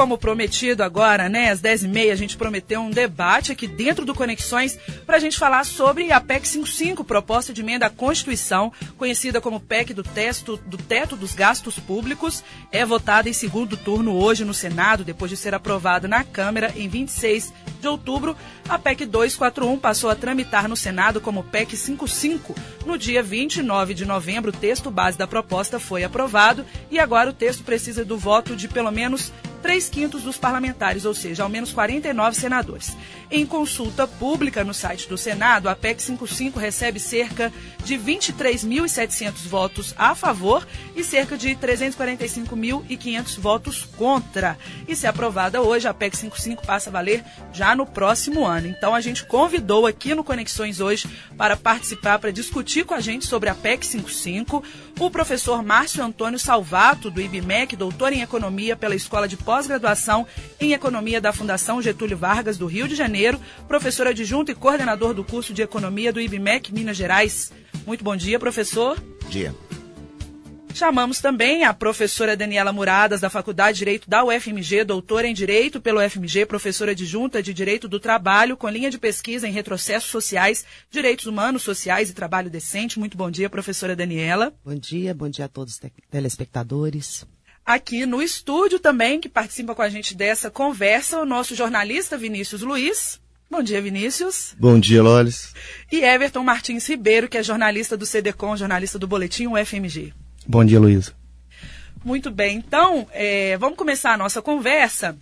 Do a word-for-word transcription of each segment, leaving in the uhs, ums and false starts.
como prometido agora, né, às dez e meia, a gente prometeu um debate aqui dentro do Conexões para a gente falar sobre a P E C cinquenta e cinco, proposta de emenda à Constituição, conhecida como P E C do, texto, do teto dos gastos públicos, é votada em segundo turno hoje no Senado, depois de ser aprovada na Câmara em vinte e seis de outubro. A P E C duzentos e quarenta e um passou a tramitar no Senado como P E C cinquenta e cinco. No dia vinte e nove de novembro, o texto base da proposta foi aprovado e agora o texto precisa do voto de pelo menos três quintos dos parlamentares, ou seja, ao menos quarenta e nove senadores. Em consulta pública no site do Senado, a P E C cinquenta e cinco recebe cerca de vinte e três mil e setecentos votos a favor e cerca de trezentos e quarenta e cinco mil e quinhentos votos contra. E se aprovada hoje, a P E C cinquenta e cinco passa a valer já no próximo ano. Então a gente convidou aqui no Conexões hoje para participar, para discutir com a gente sobre a P E C cinquenta e cinco, o professor Márcio Antônio Salvato, do I B M E C, doutor em Economia pela Escola de Pós-Graduação em Economia da Fundação Getúlio Vargas, do Rio de Janeiro, professor adjunto e coordenador do curso de Economia do I B M E C, Minas Gerais. Muito bom dia, professor. Bom dia. Chamamos também a professora Daniela Muradas, da Faculdade de Direito da U F M G, doutora em Direito pela U F M G, professora adjunta de Direito do Trabalho, com linha de pesquisa em retrocessos sociais, direitos humanos, sociais e trabalho decente. Muito bom dia, professora Daniela. Bom dia, bom dia a todos os telespectadores. Aqui no estúdio também, que participa com a gente dessa conversa, o nosso jornalista Vinícius Luiz. Bom dia, Vinícius. Bom dia, Lolis. E Everton Martins Ribeiro, que é jornalista do C D C O M, jornalista do Boletim U F M G. Bom dia, Luísa. Muito bem, então, é, vamos começar a nossa conversa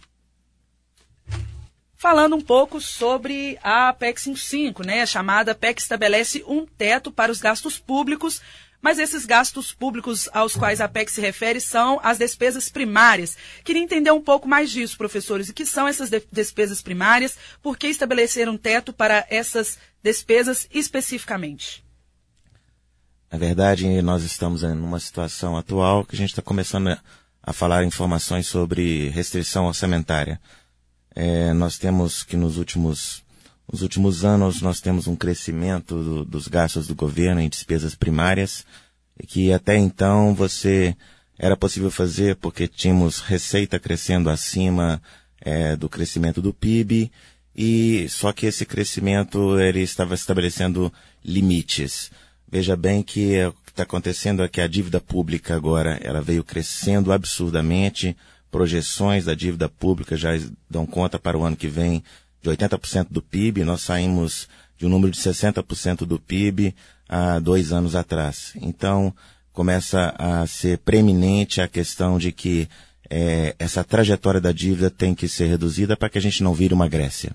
falando um pouco sobre a P E C cinquenta e cinco, né? A chamada P E C estabelece um teto para os gastos públicos, mas esses gastos públicos aos quais a P E C se refere são as despesas primárias. Queria entender um pouco mais disso, professores. O que são essas de- despesas primárias? Por que estabelecer um teto para essas despesas especificamente? Na verdade, nós estamos em uma situação atual que a gente está começando a, a falar informações sobre restrição orçamentária. É, nós temos que nos últimos, nos últimos anos nós temos um crescimento do, dos gastos do governo em despesas primárias, que até então você era possível fazer porque tínhamos receita crescendo acima é, do crescimento do P I B, e só que esse crescimento ele estava estabelecendo limites. Veja bem que o que está acontecendo é que a dívida pública agora ela veio crescendo absurdamente. Projeções da dívida pública já dão conta para o ano que vem de oitenta por cento do P I B. Nós saímos de um número de sessenta por cento do P I B há dois anos atrás. Então, começa a ser preeminente a questão de que é, essa trajetória da dívida tem que ser reduzida para que a gente não vire uma Grécia.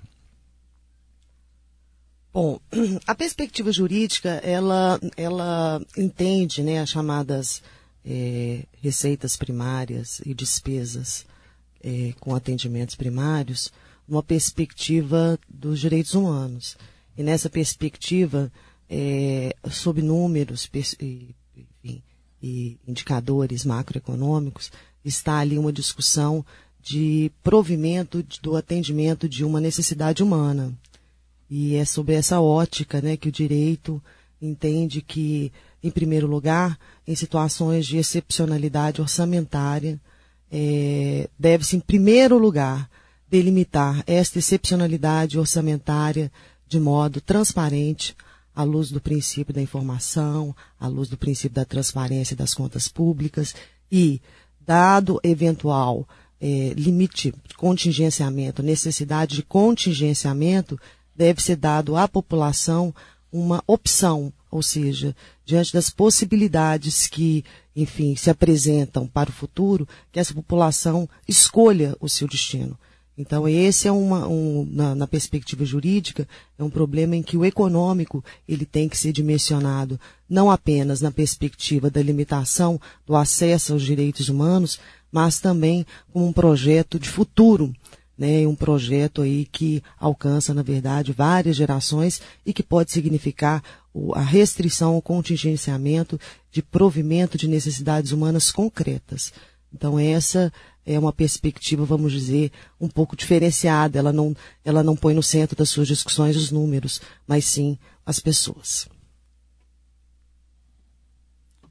Bom, a perspectiva jurídica, ela, ela entende, né, as chamadas é, receitas primárias e despesas é, com atendimentos primários, numa perspectiva dos direitos humanos. E nessa perspectiva, é, sob números e, enfim, e indicadores macroeconômicos, está ali uma discussão de provimento do atendimento de uma necessidade humana. E é sobre essa ótica, né, que o direito entende que, em primeiro lugar, em situações de excepcionalidade orçamentária, é, deve-se, em primeiro lugar, delimitar esta excepcionalidade orçamentária de modo transparente, à luz do princípio da informação, à luz do princípio da transparência das contas públicas e, dado eventual é, limite, contingenciamento, necessidade de contingenciamento, deve ser dado à população uma opção, ou seja, diante das possibilidades que, enfim, se apresentam para o futuro, que essa população escolha o seu destino. Então, esse é uma, um, na, na perspectiva jurídica, é um problema em que o econômico ele tem que ser dimensionado não apenas na perspectiva da limitação do acesso aos direitos humanos, mas também como um projeto de futuro, né, um projeto aí que alcança, na verdade, várias gerações e que pode significar a restrição, o contingenciamento de provimento de necessidades humanas concretas. Então, essa é uma perspectiva, vamos dizer, um pouco diferenciada. Ela não, ela não põe no centro das suas discussões os números, mas sim as pessoas.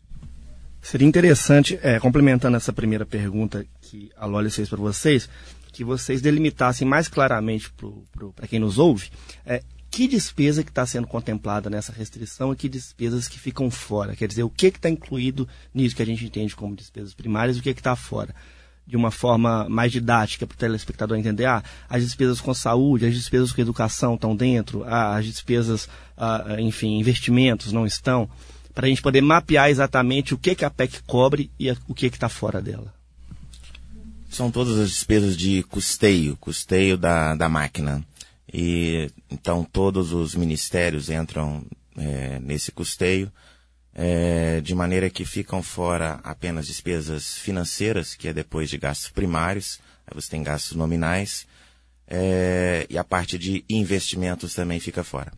Seria interessante, é, complementando essa primeira pergunta que a Lolis fez para vocês, que vocês delimitassem mais claramente para quem nos ouve é, que despesa que está sendo contemplada nessa restrição e que despesas que ficam fora. Quer dizer, o que está incluído nisso que a gente entende como despesas primárias e o que está fora. De uma forma mais didática para o telespectador entender, ah, as despesas com saúde, as despesas com educação estão dentro, ah, as despesas, ah, enfim, investimentos não estão, para a gente poder mapear exatamente o que, que a P E C cobre e a, o que está fora dela. São todas as despesas de custeio, custeio da, da máquina. E então todos os ministérios entram é, nesse custeio, é, de maneira que ficam fora apenas despesas financeiras, que é depois de gastos primários, aí você tem gastos nominais, é, e a parte de investimentos também fica fora.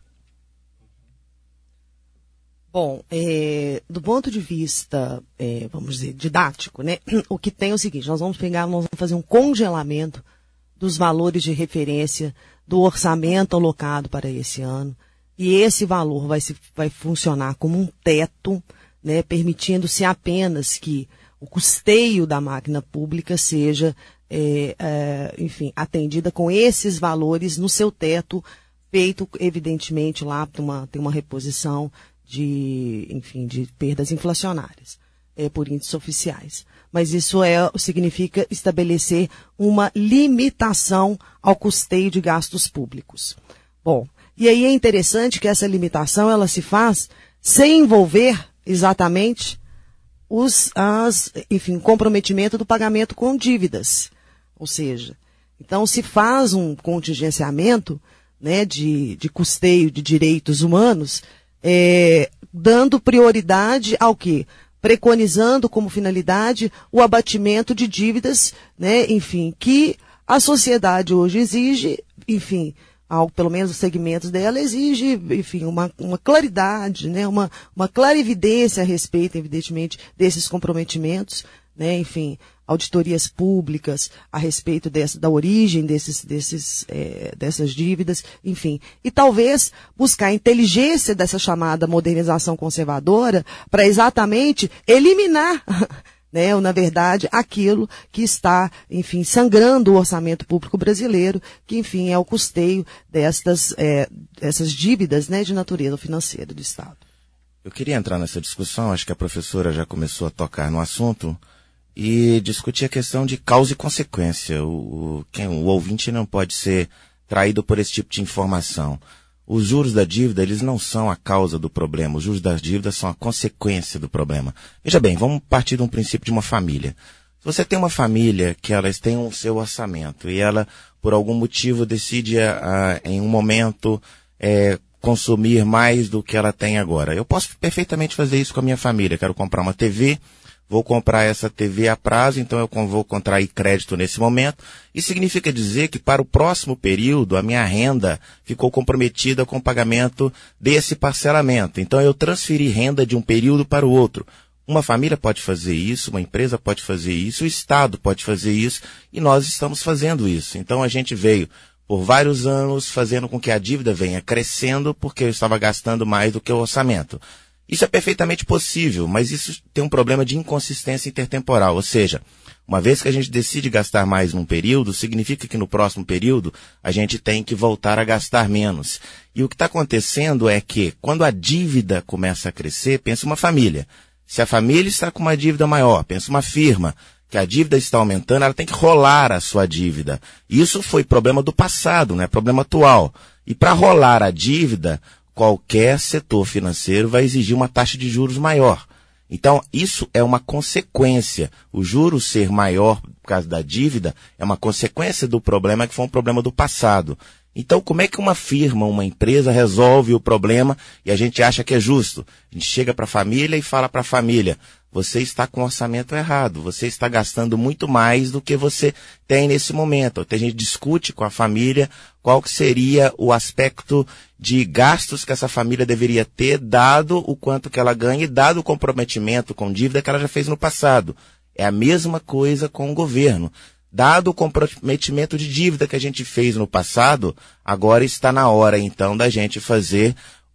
Bom, é, do ponto de vista, é, vamos dizer, didático, né, o que tem é o seguinte, nós vamos pegar, nós vamos fazer um congelamento dos valores de referência do orçamento alocado para esse ano, e esse valor vai, se, vai funcionar como um teto, né, permitindo-se apenas que o custeio da máquina pública seja, é, é, enfim, atendida com esses valores no seu teto, feito, evidentemente, lá tem uma, tem uma reposição de, enfim, de perdas inflacionárias, é, por índices oficiais. Mas isso é, significa estabelecer uma limitação ao custeio de gastos públicos. Bom, e aí é interessante que essa limitação ela se faz sem envolver exatamente os, as, enfim, comprometimento do pagamento com dívidas. Ou seja, então se faz um contingenciamento, né, de, de custeio de direitos humanos, é, dando prioridade ao quê? Preconizando como finalidade o abatimento de dívidas, né, enfim, que a sociedade hoje exige, enfim, ao, pelo menos os segmentos dela exige, enfim, uma, uma claridade, né, uma, uma clarividência a respeito, evidentemente, desses comprometimentos, né, enfim, auditorias públicas a respeito dessa, da origem desses, desses, é, dessas dívidas, enfim. E talvez buscar a inteligência dessa chamada modernização conservadora para exatamente eliminar, né, ou, na verdade, aquilo que está, enfim, sangrando o orçamento público brasileiro, que, enfim, é o custeio destas, é, dessas dívidas, né, de natureza financeira do Estado. Eu queria entrar nessa discussão, acho que a professora já começou a tocar no assunto, e discutir a questão de causa e consequência. O, quem, o ouvinte não pode ser traído por esse tipo de informação. Os juros da dívida, eles não são a causa do problema. Os juros das dívidas são a consequência do problema. Veja bem, vamos partir de um princípio de uma família. Se você tem uma família que elas têm o seu orçamento e ela, por algum motivo, decide a, a, em um momento é, consumir mais do que ela tem agora. Eu posso perfeitamente fazer isso com a minha família. Quero comprar uma T V, vou comprar essa T V a prazo, então eu vou contrair crédito nesse momento. Isso significa dizer que para o próximo período a minha renda ficou comprometida com o pagamento desse parcelamento. Então eu transferi renda de um período para o outro. Uma família pode fazer isso, uma empresa pode fazer isso, o Estado pode fazer isso e nós estamos fazendo isso. Então a gente veio por vários anos fazendo com que a dívida venha crescendo porque eu estava gastando mais do que o orçamento. Isso é perfeitamente possível, mas isso tem um problema de inconsistência intertemporal, ou seja, uma vez que a gente decide gastar mais num período, significa que no próximo período a gente tem que voltar a gastar menos. E o que está acontecendo é que, quando a dívida começa a crescer, pensa uma família. Se a família está com uma dívida maior, pensa uma firma, que a dívida está aumentando, ela tem que rolar a sua dívida. Isso foi problema do passado, não é problema atual. E para rolar a dívida, qualquer setor financeiro vai exigir uma taxa de juros maior. Então, isso é uma consequência. O juro ser maior por causa da dívida é uma consequência do problema que foi um problema do passado. Então, como é que uma firma, uma empresa resolve o problema e a gente acha que é justo? A gente chega para a família e fala para a família, você está com o orçamento errado, você está gastando muito mais do que você tem nesse momento. A gente discute com a família qual que seria o aspecto de gastos que essa família deveria ter, dado o quanto que ela ganha e dado o comprometimento com dívida que ela já fez no passado. É a mesma coisa com o governo. Dado o comprometimento de dívida que a gente fez no passado, agora está na hora, então, da gente fazer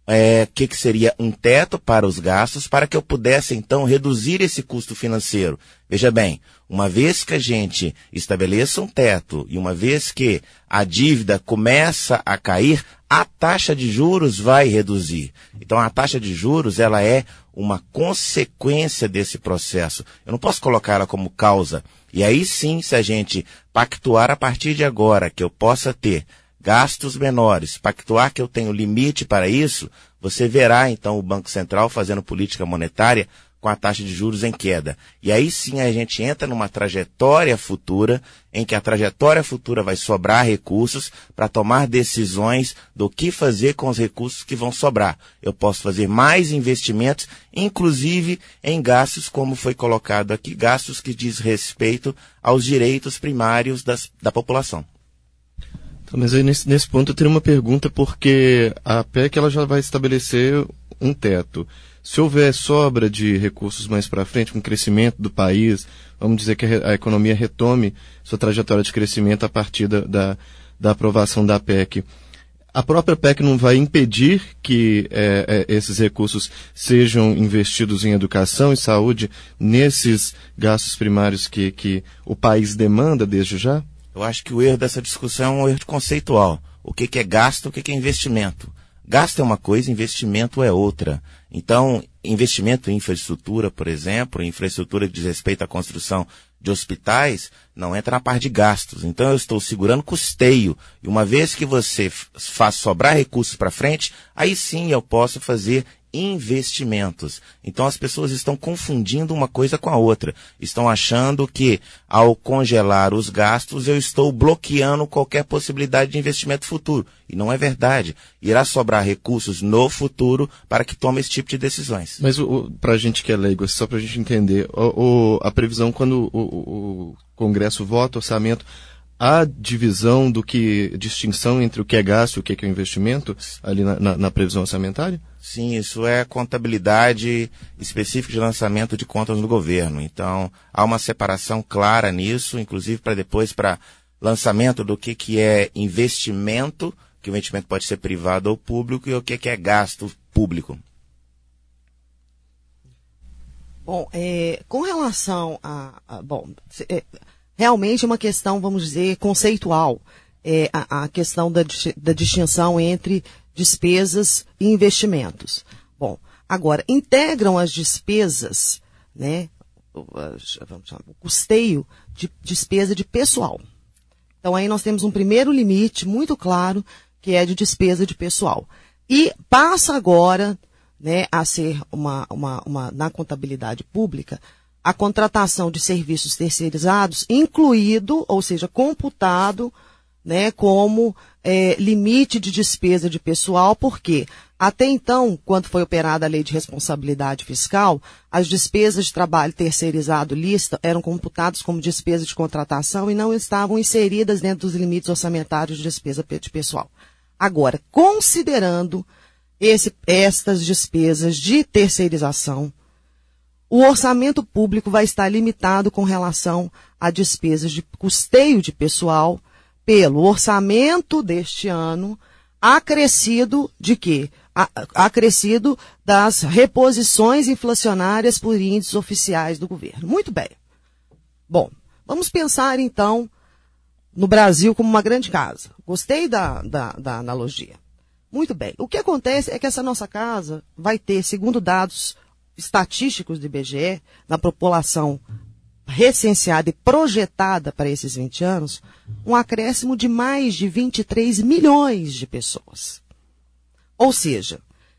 é, que, que seria um teto para os gastos, para que eu pudesse, então, reduzir esse custo financeiro. Veja bem, uma vez que a gente estabeleça um teto e uma vez que a dívida começa a cair, a taxa de juros vai reduzir. Então, a taxa de juros, ela é uma consequência desse processo. Eu não posso colocar ela como causa. E aí sim, se a gente pactuar a partir de agora que eu possa ter gastos menores, pactuar que eu tenho limite para isso, você verá então o Banco Central fazendo política monetária com a taxa de juros em queda. E aí sim a gente entra numa trajetória futura, em que a trajetória futura vai sobrar recursos para tomar decisões do que fazer com os recursos que vão sobrar. Eu posso fazer mais investimentos, inclusive em gastos, como foi colocado aqui, gastos que diz respeito aos direitos primários das, da população. Então, mas aí nesse, nesse ponto eu teria uma pergunta, porque a P E C ela já vai estabelecer um teto. Se houver sobra de recursos mais para frente, com o crescimento do país, vamos dizer que a, a economia retome sua trajetória de crescimento a partir da, da, da aprovação da P E C. A própria P E C não vai impedir que é, é, esses recursos sejam investidos em educação e saúde nesses gastos primários que, que o país demanda desde já? Eu acho que o erro dessa discussão é um erro conceitual. O que, que é gasto, o que, que é investimento? Gasto é uma coisa, investimento é outra. Então, investimento em infraestrutura, por exemplo, infraestrutura que diz respeito à construção de hospitais, não entra na parte de gastos. Então, eu estou segurando custeio. E uma vez que você faz sobrar recursos para frente, aí sim eu posso fazer investimentos. Então, as pessoas estão confundindo uma coisa com a outra. Estão achando que, ao congelar os gastos, eu estou bloqueando qualquer possibilidade de investimento futuro. E não é verdade. Irá sobrar recursos no futuro para que tome esse tipo de decisões. Mas para a gente que é leigo, só para a gente entender, o, o, a previsão quando o, o Congresso vota orçamento, há divisão do que, distinção entre o que é gasto e o que é investimento ali na, na, na previsão orçamentária? Sim, isso é contabilidade específica de lançamento de contas do governo. Então, há uma separação clara nisso, inclusive para depois, para lançamento do que, que é investimento, que o investimento pode ser privado ou público, e o que, que é gasto público. Bom, é, com relação a... a bom, é, realmente é uma questão, vamos dizer, conceitual. É, a, a questão da, da distinção entre despesas e investimentos. Bom, agora, integram as despesas, né, vamos chamar, o custeio de despesa de pessoal. Então, aí nós temos um primeiro limite muito claro, que é de despesa de pessoal. E passa agora, né, a ser uma, uma, uma, na contabilidade pública, a contratação de serviços terceirizados, incluído, ou seja, computado, né, como é, limite de despesa de pessoal, porque até então, quando foi operada a lei de responsabilidade fiscal, as despesas de trabalho terceirizado lista eram computadas como despesa de contratação e não estavam inseridas dentro dos limites orçamentários de despesa de pessoal. Agora, considerando esse, estas despesas de terceirização, o orçamento público vai estar limitado com relação a despesas de custeio de pessoal pelo orçamento deste ano, acrescido de quê? Acrescido das reposições inflacionárias por índices oficiais do governo. Muito bem. Bom, vamos pensar então no Brasil como uma grande casa. Gostei da, da, da analogia. Muito bem. O que acontece é que essa nossa casa vai ter, segundo dados estatísticos do I B G E, na população recenseada e projetada para esses vinte anos, um acréscimo de mais de vinte e três milhões de pessoas. Ou seja,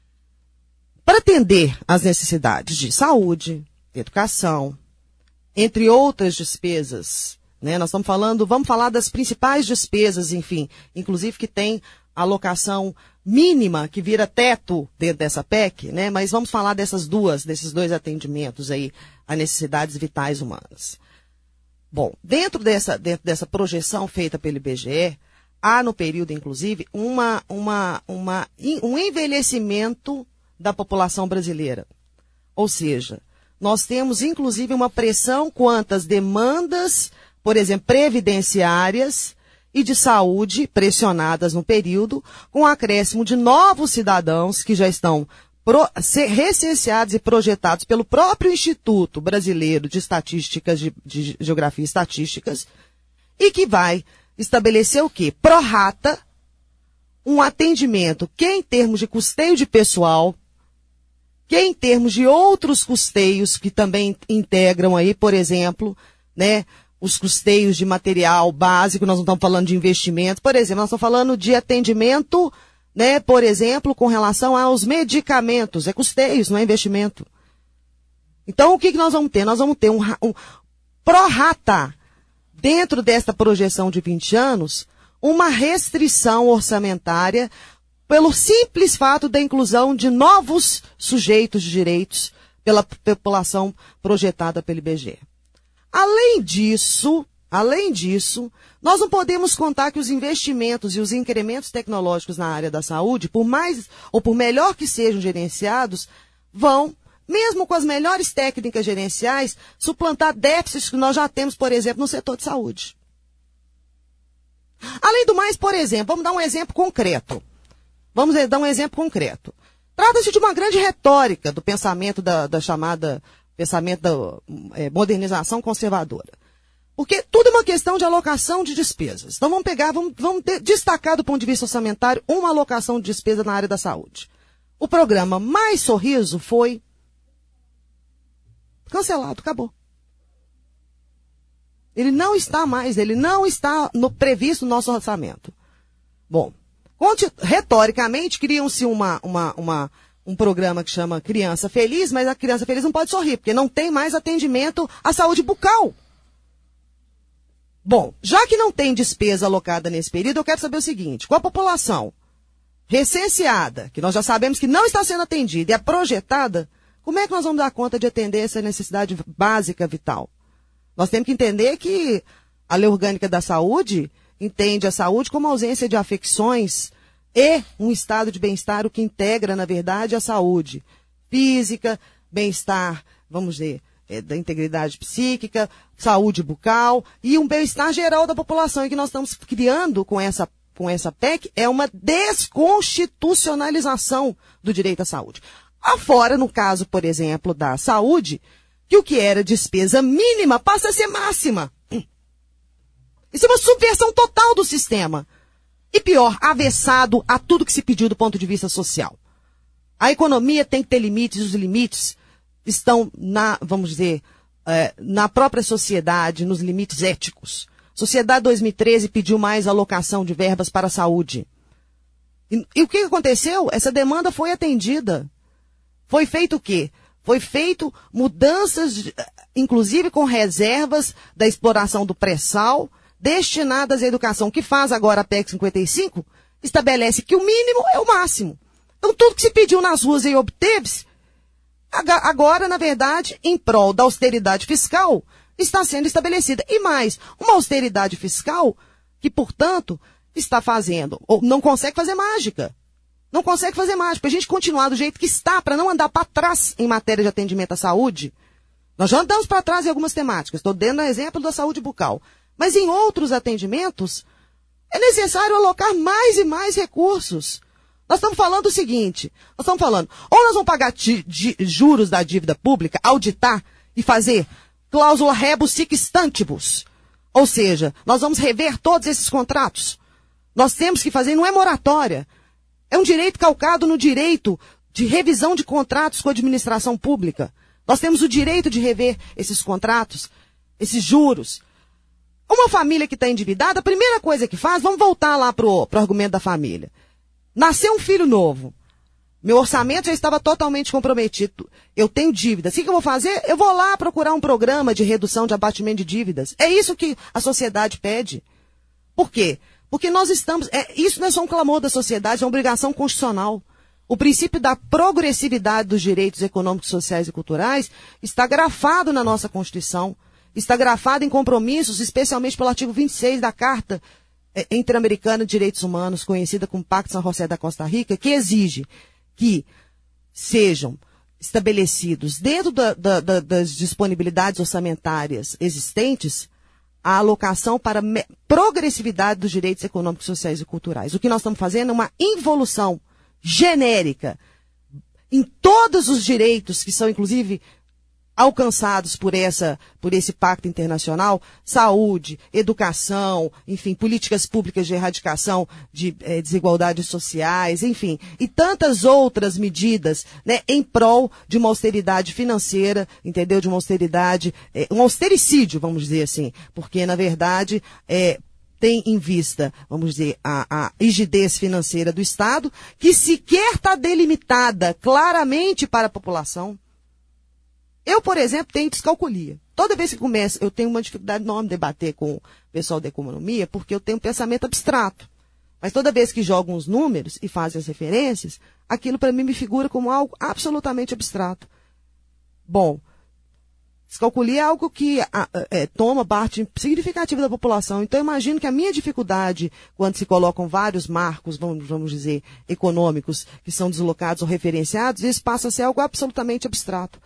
para atender às necessidades de saúde, educação, entre outras despesas, né, nós estamos falando, vamos falar das principais despesas, enfim, inclusive que tem alocação mínima que vira teto dentro dessa P E C, né? Mas vamos falar dessas duas, desses dois atendimentos aí, a necessidades vitais humanas. Bom, dentro dessa, dentro dessa projeção feita pelo I B G E, há no período, inclusive, uma, uma, uma, um envelhecimento da população brasileira. Ou seja, nós temos, inclusive, uma pressão quanto às demandas, por exemplo, previdenciárias, e de saúde pressionadas no período, com o acréscimo de novos cidadãos que já estão pro, recenseados e projetados pelo próprio Instituto Brasileiro de Estatísticas, de, de Geografia e Estatísticas, e que vai estabelecer o quê? Pro rata, um atendimento que em termos de custeio de pessoal, que em termos de outros custeios que também integram aí, por exemplo, né, os custeios de material básico, nós não estamos falando de investimento, por exemplo, nós estamos falando de atendimento, né, por exemplo, com relação aos medicamentos, é custeios, não é investimento. Então, o que, que nós vamos ter? Nós vamos ter um, um pró-rata, dentro desta projeção de vinte anos, uma restrição orçamentária pelo simples fato da inclusão de novos sujeitos de direitos pela população projetada pelo I B G E. Além disso, além disso, nós não podemos contar que os investimentos e os incrementos tecnológicos na área da saúde, por mais ou por melhor que sejam gerenciados, vão, mesmo com as melhores técnicas gerenciais, suplantar déficits que nós já temos, por exemplo, no setor de saúde. Além do mais, por exemplo, vamos dar um exemplo concreto. Vamos dar um exemplo concreto. Trata-se de uma grande retórica do pensamento da, da chamada pensamento da é, modernização conservadora. Porque tudo é uma questão de alocação de despesas. Então vamos pegar, vamos, vamos ter, destacar do ponto de vista orçamentário uma alocação de despesa na área da saúde. O programa Mais Sorriso foi cancelado, acabou. Ele não está mais, ele não está no, previsto no nosso orçamento. Bom, retoricamente criam-se uma, uma, uma, um programa que chama Criança Feliz, mas a criança feliz não pode sorrir, porque não tem mais atendimento à saúde bucal. Bom, já que não tem despesa alocada nesse período, eu quero saber o seguinte, com a população recenseada, que nós já sabemos que não está sendo atendida e é projetada, como é que nós vamos dar conta de atender essa necessidade básica, vital? Nós temos que entender que a Lei Orgânica da Saúde entende a saúde como ausência de afecções e um estado de bem-estar, o que integra, na verdade, a saúde física, bem-estar, vamos dizer, é, da integridade psíquica, saúde bucal e um bem-estar geral da população. E que nós estamos criando com essa, com essa P E C é uma desconstitucionalização do direito à saúde. Afora, no caso, por exemplo, da saúde, que o que era despesa mínima passa a ser máxima. Isso é uma subversão total do sistema. E pior, avessado a tudo que se pediu do ponto de vista social. A economia tem que ter limites, e os limites estão na, vamos dizer, é, na própria sociedade, nos limites éticos. Sociedade dois mil e treze pediu mais alocação de verbas para a saúde. E, e o que aconteceu? Essa demanda foi atendida. Foi feito o quê? Foi feito mudanças, inclusive com reservas da exploração do pré-sal, destinadas à educação, que faz agora a P E C cinquenta e cinco, estabelece que o mínimo é o máximo. Então, tudo que se pediu nas ruas e obteve-se, agora, na verdade, em prol da austeridade fiscal, está sendo estabelecida. E mais, uma austeridade fiscal que, portanto, está fazendo, ou não consegue fazer mágica. Não consegue fazer mágica. Para a gente continuar do jeito que está, para não andar para trás em matéria de atendimento à saúde, nós já andamos para trás em algumas temáticas. Estou dando exemplo da saúde bucal. Mas em outros atendimentos, é necessário alocar mais e mais recursos. Nós estamos falando o seguinte, nós estamos falando, ou nós vamos pagar ti, di, juros da dívida pública, auditar e fazer cláusula rebus sic stantibus. Ou seja, nós vamos rever todos esses contratos. Nós temos que fazer, não é moratória, é um direito calcado no direito de revisão de contratos com a administração pública. Nós temos o direito de rever esses contratos, esses juros. Uma família que está endividada, a primeira coisa que faz, vamos voltar lá para o argumento da família. Nasceu um filho novo. Meu orçamento já estava totalmente comprometido. Eu tenho dívidas. O que eu vou fazer? Eu vou lá procurar um programa de redução de abatimento de dívidas. É isso que a sociedade pede. Por quê? Porque nós estamos... É, isso não é só um clamor da sociedade, é uma obrigação constitucional. O princípio da progressividade dos direitos econômicos, sociais e culturais está grafado na nossa Constituição. Está grafado em compromissos, especialmente pelo artigo vinte e seis da Carta Interamericana de Direitos Humanos, conhecida como Pacto San José da Costa Rica, que exige que sejam estabelecidos, dentro da, da, da, das disponibilidades orçamentárias existentes, a alocação para me- progressividade dos direitos econômicos, sociais e culturais. O que nós estamos fazendo é uma involução genérica em todos os direitos que são, inclusive, alcançados por essa, por esse pacto internacional, saúde, educação, enfim, políticas públicas de erradicação de eh, desigualdades sociais, enfim, e tantas outras medidas, né, em prol de uma austeridade financeira, entendeu? De uma austeridade, eh, um austericídio, vamos dizer assim, porque, na verdade, eh, tem em vista, vamos dizer, a, a rigidez financeira do Estado, que sequer está delimitada claramente para a população. Eu, por exemplo, tenho descalculia. Toda vez que começo, eu tenho uma dificuldade enorme de debater com o pessoal da economia, porque eu tenho um pensamento abstrato. Mas toda vez que jogam os números e fazem as referências, aquilo para mim me figura como algo absolutamente abstrato. Bom, descalculia é algo que a, é, toma parte significativa da população. Então, eu imagino que a minha dificuldade, quando se colocam vários marcos, vamos, vamos dizer, econômicos, que são deslocados ou referenciados, isso passa a ser algo absolutamente abstrato.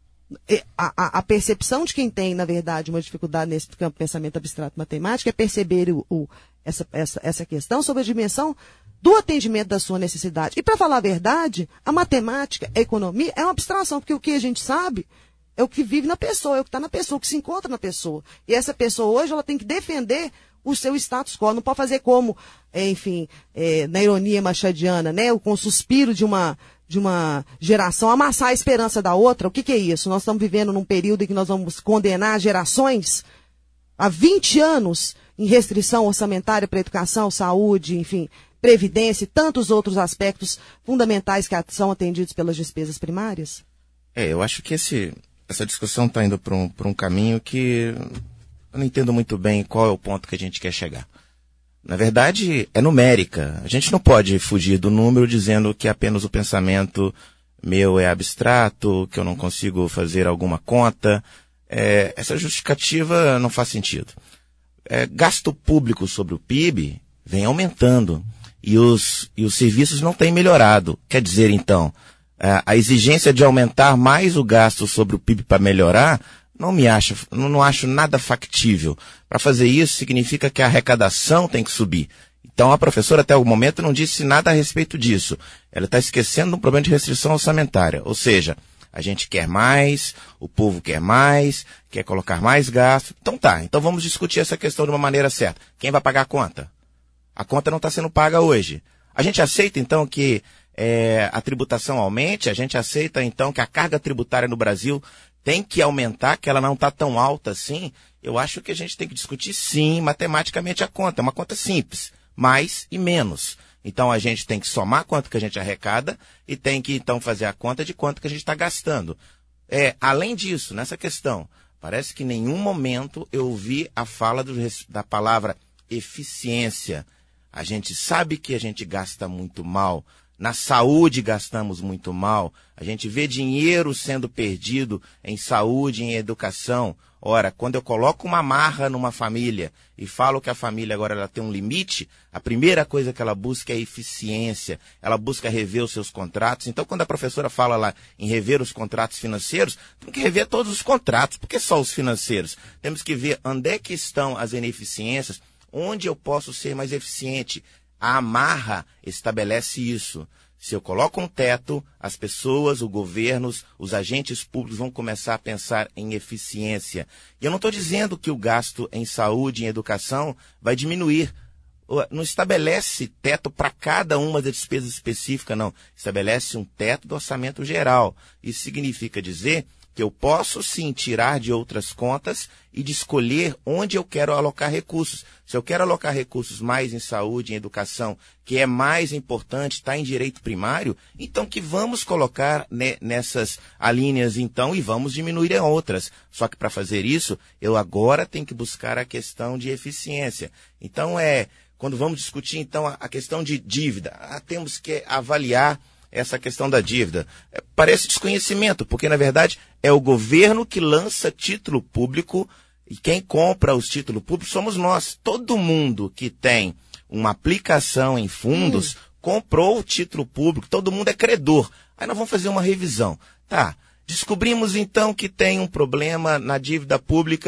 A, a, a percepção de quem tem, na verdade, uma dificuldade nesse campo de pensamento abstrato matemático é perceber o, o, essa, essa, essa questão sobre a dimensão do atendimento da sua necessidade. E, para falar a verdade, a matemática, a economia, é uma abstração, porque o que a gente sabe é o que vive na pessoa, é o que está na pessoa, o que se encontra na pessoa. E essa pessoa hoje, ela tem que defender o seu status quo. Não pode fazer como, é, enfim, é, na ironia machadiana, né, com o suspiro de uma... de uma geração, amassar a esperança da outra. O que, que é isso? Nós estamos vivendo num período em que nós vamos condenar gerações há vinte anos em restrição orçamentária para educação, saúde, enfim, previdência e tantos outros aspectos fundamentais que são atendidos pelas despesas primárias? É, eu acho que esse, essa discussão está indo para um, para um caminho que eu não entendo muito bem qual é o ponto que a gente quer chegar. Na verdade, é numérica. A gente não pode fugir do número dizendo que apenas o pensamento meu é abstrato, que eu não consigo fazer alguma conta. É, essa justificativa não faz sentido. É, gasto público sobre o P I B vem aumentando e os, e os serviços não têm melhorado. Quer dizer, então, a, a exigência de aumentar mais o gasto sobre o P I B para melhorar não me acho, não, não acho nada factível. Para fazer isso, significa que a arrecadação tem que subir. Então, a professora, até o momento, não disse nada a respeito disso. Ela está esquecendo um problema de restrição orçamentária. Ou seja, a gente quer mais, o povo quer mais, quer colocar mais gasto. Então tá, então vamos discutir essa questão de uma maneira certa. Quem vai pagar a conta? A conta não está sendo paga hoje. A gente aceita, então, que é, a tributação aumente? A gente aceita, então, que a carga tributária no Brasil tem que aumentar, que ela não está tão alta assim? Eu acho que a gente tem que discutir, sim, matematicamente a conta. É uma conta simples, mais e menos. Então, a gente tem que somar quanto que a gente arrecada e tem que, então, fazer a conta de quanto que a gente está gastando. É, além disso, nessa questão, parece que em nenhum momento eu ouvi a fala do, da palavra eficiência. A gente sabe que a gente gasta muito mal. Na saúde gastamos muito mal. A gente vê dinheiro sendo perdido em saúde, em educação. Ora, quando eu coloco uma marra numa família e falo que a família agora ela tem um limite, a primeira coisa que ela busca é eficiência. Ela busca rever os seus contratos. Então, quando a professora fala lá em rever os contratos financeiros, tem que rever todos os contratos. Por que só os financeiros? Temos que ver onde é que estão as ineficiências, onde eu posso ser mais eficiente. A amarra estabelece isso. Se eu coloco um teto, as pessoas, os governos, os agentes públicos vão começar a pensar em eficiência. E eu não estou dizendo que o gasto em saúde e em educação vai diminuir. Não estabelece teto para cada uma das despesas específicas, não. Estabelece um teto do orçamento geral. Isso significa dizer que eu posso sim tirar de outras contas e de escolher onde eu quero alocar recursos. Se eu quero alocar recursos mais em saúde, em educação, que é mais importante, está em direito primário, então que vamos colocar né, nessas alíneas então e vamos diminuir em outras. Só que para fazer isso, eu agora tenho que buscar a questão de eficiência. Então é, quando vamos discutir então a, a questão de dívida, ah, temos que avaliar essa questão da dívida. Parece desconhecimento, porque, na verdade, é o governo que lança título público e quem compra os títulos públicos somos nós. Todo mundo que tem uma aplicação em fundos hum. comprou o título público, todo mundo é credor. Aí nós vamos fazer uma revisão. Tá, descobrimos, então, que tem um problema na dívida pública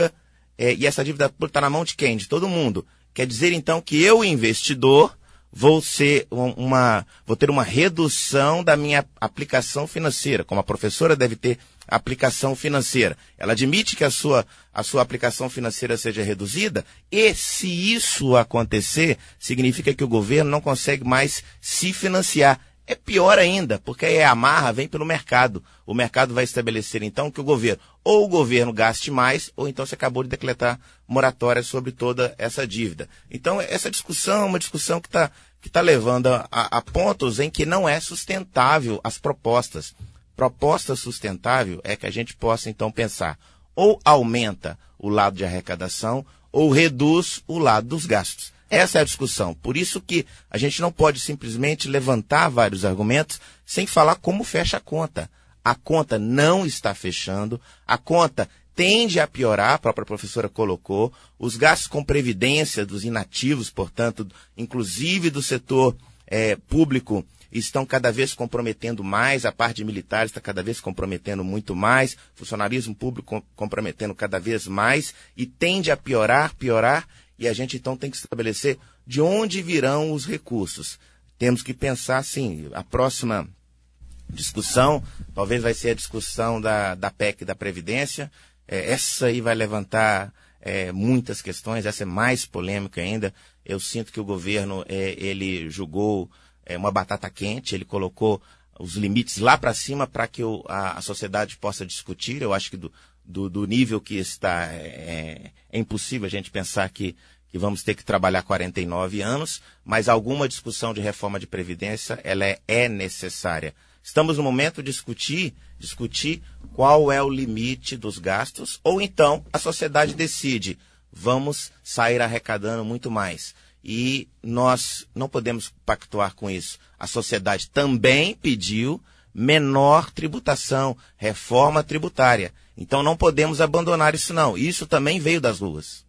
é, e essa dívida pública está na mão de quem? De todo mundo. Quer dizer, então, que eu, investidor, vou, ser uma, vou ter uma redução da minha aplicação financeira, como a professora deve ter aplicação financeira. Ela admite que a sua, a sua aplicação financeira seja reduzida, e se isso acontecer, significa que o governo não consegue mais se financiar. É pior ainda, porque aí a amarra vem pelo mercado. O mercado vai estabelecer, então, que o governo, ou o governo gaste mais, ou então você acabou de decretar moratória sobre toda essa dívida. Então, essa discussão é uma discussão que está que tá levando a, a pontos em que não é sustentável as propostas. Proposta sustentável é que a gente possa, então, pensar ou aumenta o lado de arrecadação ou reduz o lado dos gastos. Essa é a discussão. Por isso que a gente não pode simplesmente levantar vários argumentos sem falar como fecha a conta. A conta não está fechando, a conta tende a piorar, a própria professora colocou, os gastos com previdência dos inativos, portanto, inclusive do setor eh, público, estão cada vez comprometendo mais, a parte de militares está cada vez comprometendo muito mais, funcionarismo público comprometendo cada vez mais, e tende a piorar, piorar, e a gente então tem que estabelecer de onde virão os recursos. Temos que pensar assim, a próxima discussão, talvez vai ser a discussão da, da P E C da Previdência, é, essa aí vai levantar é, muitas questões, essa é mais polêmica ainda. Eu sinto que o governo, é, ele julgou é, uma batata quente, ele colocou os limites lá para cima para que o, a, a sociedade possa discutir. Eu acho que do, do, do nível que está, é, é impossível a gente pensar que, que vamos ter que trabalhar quarenta e nove anos, mas alguma discussão de reforma de Previdência, ela é, é necessária. Estamos no momento de discutir, discutir qual é o limite dos gastos, ou então a sociedade decide, vamos sair arrecadando muito mais. E nós não podemos pactuar com isso. A sociedade também pediu menor tributação, reforma tributária. Então não podemos abandonar isso não. Isso também veio das ruas.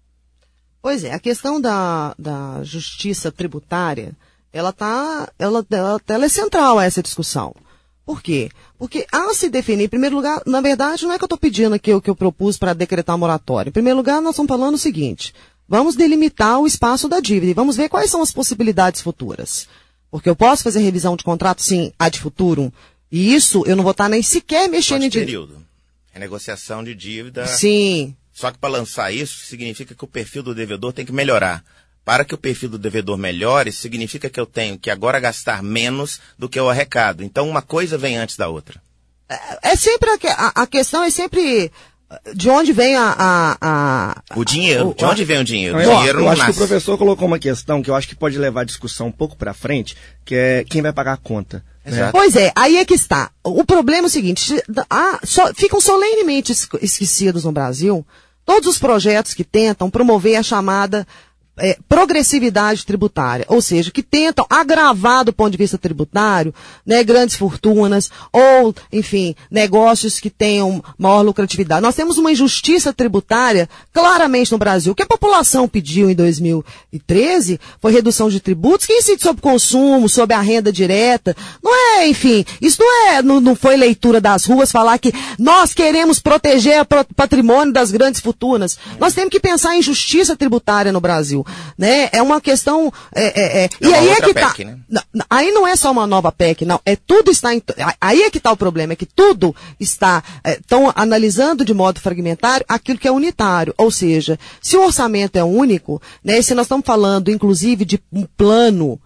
Pois é, a questão da, da justiça tributária, ela, tá, ela, ela, ela é central a essa discussão. Por quê? Porque ao se definir, em primeiro lugar, na verdade, não é que eu estou pedindo aqui o que eu propus para decretar moratória. Em primeiro lugar, nós estamos falando o seguinte, vamos delimitar o espaço da dívida e vamos ver quais são as possibilidades futuras. Porque eu posso fazer revisão de contrato, sim, ad futurum, e isso eu não vou estar nem sequer mexendo em dívida. Período. Renegociação de dívida. Sim. Só que para lançar isso, significa que o perfil do devedor tem que melhorar. Para que o perfil do devedor melhore, significa que eu tenho que agora gastar menos do que eu arrecado. Então, uma coisa vem antes da outra. É, é sempre a, a, a questão é sempre de onde vem a... a, a o dinheiro. O, de onde vem o dinheiro? O eu, dinheiro eu não acho nasce. que o professor colocou uma questão que eu acho que pode levar a discussão um pouco para frente, que é quem vai pagar a conta. Exato. Pois é, aí é que está. O problema é o seguinte, ah, so, ficam solenemente esquecidos no Brasil todos os projetos que tentam promover a chamada é, progressividade tributária, ou seja, que tentam agravar do ponto de vista tributário, né, grandes fortunas ou, enfim, negócios que tenham maior lucratividade. Nós temos uma injustiça tributária claramente no Brasil. O que a população pediu em dois mil e treze foi redução de tributos que incide sobre o consumo, sobre a renda direta. Não é, enfim, isso não é, não, não foi leitura das ruas falar que nós queremos proteger o patrimônio das grandes fortunas. Nós temos que pensar em justiça tributária no Brasil. Né? É uma questão. É, é, é. É e aí é que P E C, tá. Né? Não, não, aí não é só uma nova P E C, não. É tudo está. Em, aí é que está o problema, é que tudo está. Estão é, analisando de modo fragmentário aquilo que é unitário. Ou seja, se o orçamento é único, né, se nós estamos falando, inclusive, de um plano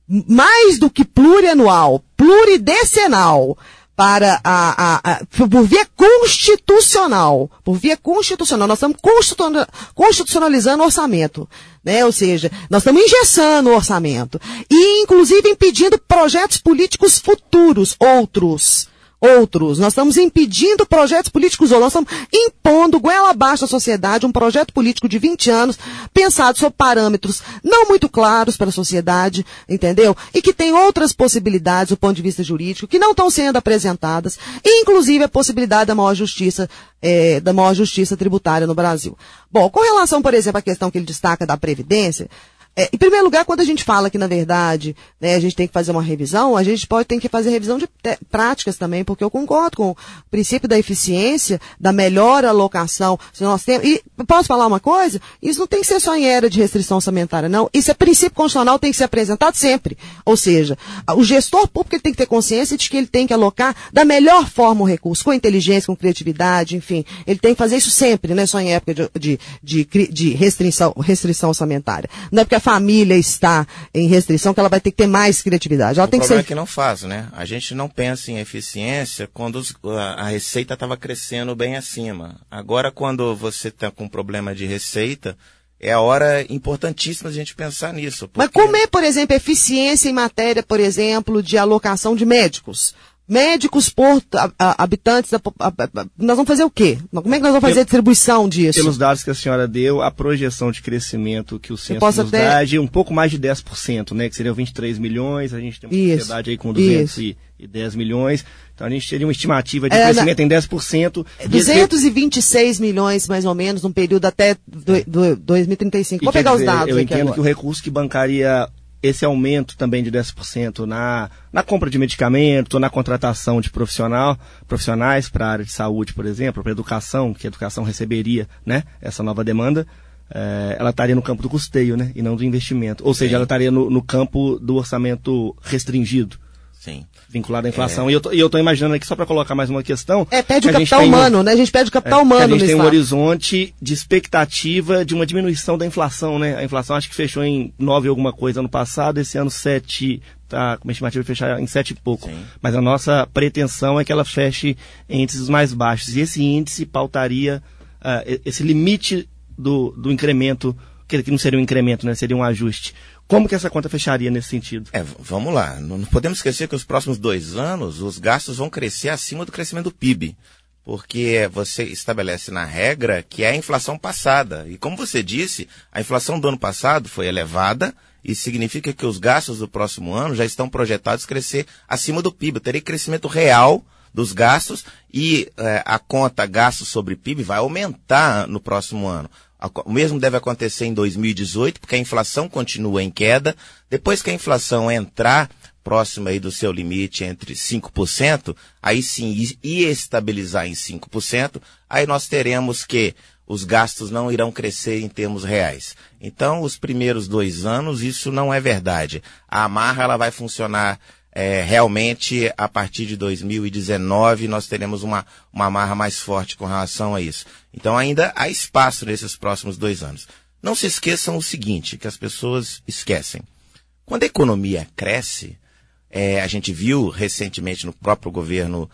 mais do que plurianual, pluridecenal, para a, a, a, por via constitucional, por via constitucional, nós estamos constitucionalizando o orçamento, né? Ou seja, nós estamos engessando o orçamento e, inclusive, impedindo projetos políticos futuros, outros, outros. Nós estamos impedindo projetos políticos outros, nós estamos impondo goela abaixo à sociedade um projeto político de vinte anos, pensado sob parâmetros não muito claros para a sociedade, entendeu? E que tem outras possibilidades do ponto de vista jurídico que não estão sendo apresentadas, e inclusive a possibilidade da maior justiça, é, da maior justiça tributária no Brasil. Bom, com relação, por exemplo, à questão que ele destaca da Previdência, É, em primeiro lugar, quando a gente fala que, na verdade, né, a gente tem que fazer uma revisão, a gente pode ter que fazer revisão de te- práticas também, porque eu concordo com o princípio da eficiência, da melhor alocação. Se nós temos, e posso falar uma coisa? Isso não tem que ser só em era de restrição orçamentária, não. Isso é princípio constitucional, tem que ser apresentado sempre. Ou seja, o gestor público ele tem que ter consciência de que ele tem que alocar da melhor forma o recurso, com inteligência, com criatividade, enfim. Ele tem que fazer isso sempre, não é só em época de, de, de, de restrição, restrição orçamentária. Não é porque a família está em restrição que ela vai ter que ter mais criatividade. Ela o tem que problema ser... é que não faz, né? A gente não pensa em eficiência quando os, a, a receita estava crescendo bem acima. Agora, quando você está com problema de receita, é a hora importantíssima a gente pensar nisso. Porque... Mas como é, por exemplo, eficiência em matéria, por exemplo, de alocação de médicos? Médicos por a, a, habitantes, da, a, a, nós vamos fazer o quê? Como é que nós vamos fazer a distribuição disso? Pelos dados que a senhora deu, a projeção de crescimento que o censo nos até... dá é de um pouco mais de dez por cento, né? Que seriam vinte e três milhões, a gente tem uma isso, sociedade aí com duzentos e dez milhões, então a gente teria uma estimativa de é, crescimento na... em dez por cento. duzentos e vinte e seis milhões, mais ou menos, num período até do, do, dois mil e trinta e cinco. Vou pegar dizer, os dados eu aqui entendo agora. que o recurso que bancaria esse aumento também de dez por cento na, na compra de medicamento, na contratação de profissional, profissionais para a área de saúde, por exemplo, para a educação, que a educação receberia, né, essa nova demanda, é, ela estaria no campo do custeio, né, e não do investimento. Ou seja, Sim. ela estaria no, no campo do orçamento restringido. Sim. Vinculado à inflação. É. E eu tô, e eu tô imaginando aqui, só para colocar mais uma questão... É, pede o capital humano, um, né? A gente pede o capital é, humano. A gente tem um estado. horizonte de expectativa de uma diminuição da inflação, né? A inflação acho que fechou em nove alguma coisa ano passado, esse ano sete, tá com uma estimativa de fechar em sete e pouco. Sim. Mas a nossa pretensão é que ela feche em índices mais baixos. E esse índice pautaria uh, esse limite do, do incremento, que não seria um incremento, né? Seria um ajuste. Como que essa conta fecharia nesse sentido? É, vamos lá. Não podemos esquecer que os próximos dois anos os gastos vão crescer acima do crescimento do P I B. Porque você estabelece na regra que é a inflação passada. E como você disse, a inflação do ano passado foi elevada e significa que os gastos do próximo ano já estão projetados a crescer acima do P I B. Teria crescimento real dos gastos e é, a conta gastos sobre P I B vai aumentar no próximo ano. O mesmo deve acontecer em dois mil e dezoito, porque a inflação continua em queda. Depois que a inflação entrar próxima aí do seu limite entre cinco por cento, aí sim, e estabilizar em cinco por cento, aí nós teremos que os gastos não irão crescer em termos reais. Então, os primeiros dois anos, isso não é verdade. A amarra ela vai funcionar é, realmente a partir de dois mil e dezenove, nós teremos uma, uma amarra mais forte com relação a isso. Então, ainda há espaço nesses próximos dois anos. Não se esqueçam o seguinte, que as pessoas esquecem. Quando a economia cresce, é, a gente viu recentemente no próprio governo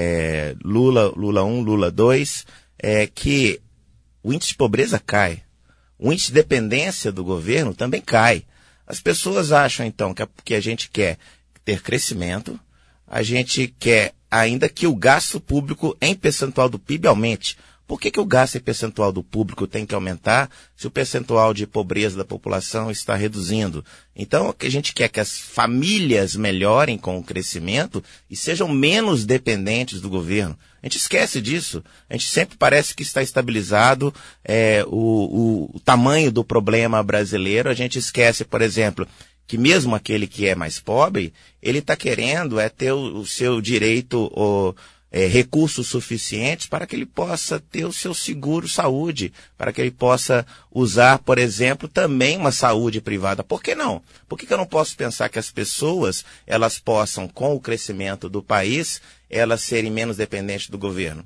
é, Lula, Lula um, Lula dois, é, que o índice de pobreza cai. O índice de dependência do governo também cai. As pessoas acham, então, que a, que a gente quer ter crescimento, a gente quer ainda que o gasto público em percentual do P I B aumente. Por que que o gasto em percentual do público tem que aumentar se o percentual de pobreza da população está reduzindo? Então, o que a gente quer é que as famílias melhorem com o crescimento e sejam menos dependentes do governo. A gente esquece disso. A gente sempre parece que está estabilizado é, o, o, o tamanho do problema brasileiro. A gente esquece, por exemplo, que mesmo aquele que é mais pobre, ele está querendo é ter o, o seu direito... O, É, recursos suficientes para que ele possa ter o seu seguro saúde, para que ele possa usar, por exemplo, também uma saúde privada. Por que não? Por que que eu não posso pensar que as pessoas, elas possam, com o crescimento do país, elas serem menos dependentes do governo?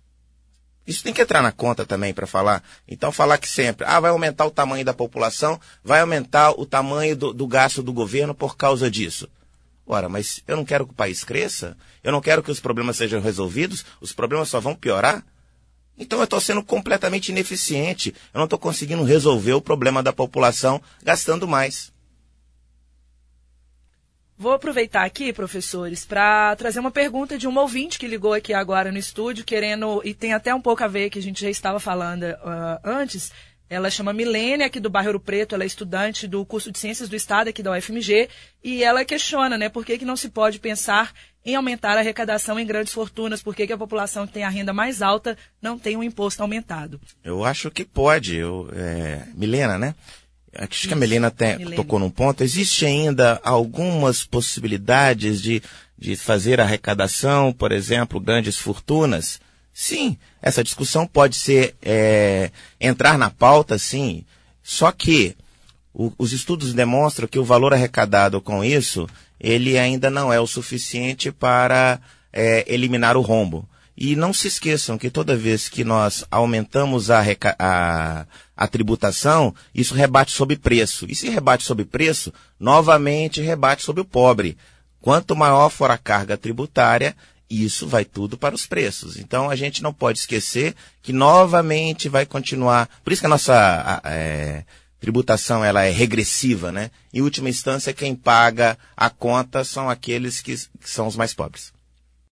Isso tem que entrar na conta também para falar. Então, falar que sempre, ah, vai aumentar o tamanho da população, vai aumentar o tamanho do, do gasto do governo por causa disso. Ora, mas eu não quero que o país cresça? Eu não quero que os problemas sejam resolvidos? Os problemas só vão piorar? Então eu estou sendo completamente ineficiente. Eu não estou conseguindo resolver o problema da população gastando mais. Vou aproveitar aqui, professores, para trazer uma pergunta de um ouvinte que ligou aqui agora no estúdio, querendo, e tem até um pouco a ver que a gente já estava falando uh, antes. Ela chama Milene, aqui do bairro Ouro Preto, ela é estudante do curso de Ciências do Estado aqui da U F M G, e ela questiona, né, por que que não se pode pensar em aumentar a arrecadação em grandes fortunas, por que que a população que tem a renda mais alta não tem um imposto aumentado? Eu acho que pode, eu, é, Milena, né? acho que a Melina até Milene. tocou num ponto, existe ainda algumas possibilidades de, de fazer arrecadação, por exemplo, grandes fortunas? Sim, essa discussão pode ser, é, entrar na pauta, sim, só que o, os estudos demonstram que o valor arrecadado com isso, ele ainda não é o suficiente para é, eliminar o rombo. E não se esqueçam que toda vez que nós aumentamos a, a, a tributação, isso rebate sobre preço. E se rebate sobre preço, novamente rebate sobre o pobre. Quanto maior for a carga tributária, isso vai tudo para os preços. Então a gente não pode esquecer que novamente vai continuar. Por isso que a nossa a, é, tributação ela é regressiva, né? Em última instância, quem paga a conta são aqueles que, que são os mais pobres.